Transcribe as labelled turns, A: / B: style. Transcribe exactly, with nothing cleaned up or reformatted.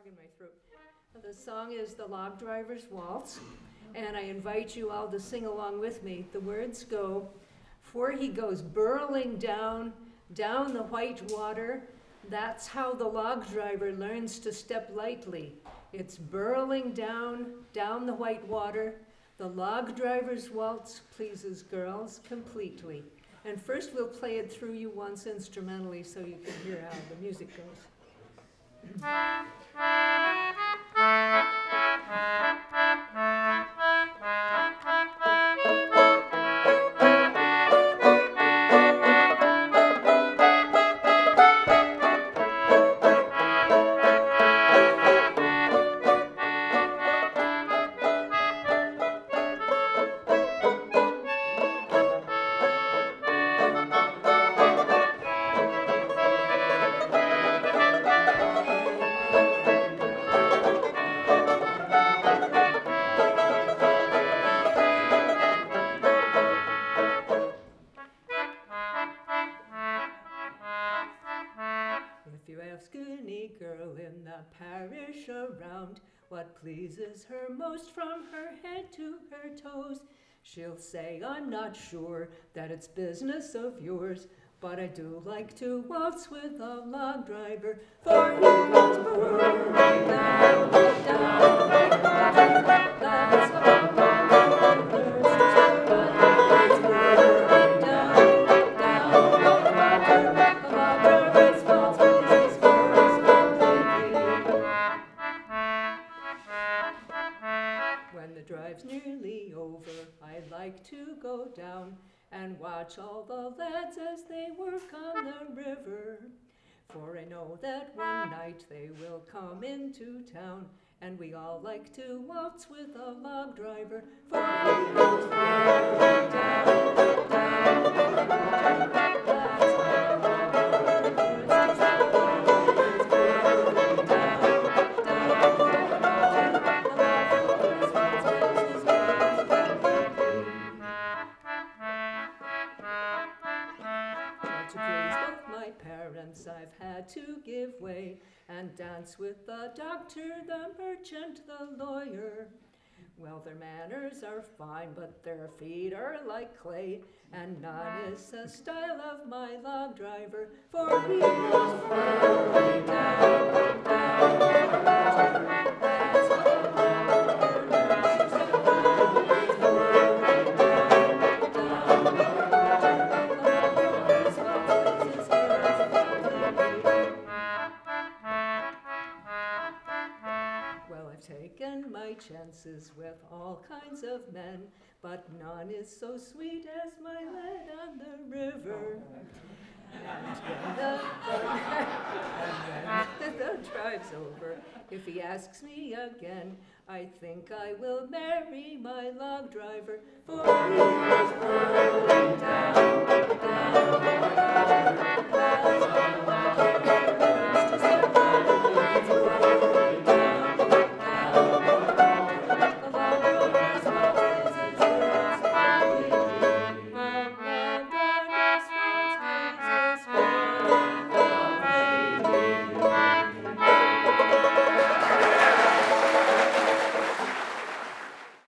A: in my throat. The song is The Log Driver's Waltz, and I invite you all to sing along with me. The words go, for he goes burling down, down the white water. That's how the log driver learns to step lightly. It's burling down, down the white water. The log driver's waltz pleases girls completely. And first we'll play it through you once instrumentally so you can hear how the music goes. Parish around, what pleases her most from her head to her toes? She'll say, I'm not sure that it's business of yours, but I do like to waltz with a log driver, for he goes burning down, down, down, that's how the log driver learns to step lightly. It's burning down, down, down, the log driver's waltz pleases girls completely. When the drive's nearly over, I like to go down and watch all the lads as they work on the river. For I know that one night they will come into town, and we all like to waltz with a log driver, for he goes burning down, down, down, that's how the log driver learns to step lightly. It's burning down, down, down, the log driver's waltz pleases girls completely. Well, to please both my parents, I've had to give way and dance with the doctor, the merchant, the lawyer. Well, their manners are fine, but their feet are like clay, and none is the style of my log driver, for he goes burning down, down, down, that's how the log driver learns to step lightly. It's burning down, down, down, the log driver's waltz pleases girls completely. Well, I've taken my chances with all kinds of men, but none is so sweet as my lad on the river. And when the, and when the drive's over, if he asks me again, I think I will marry my log driver, for he goes burning down.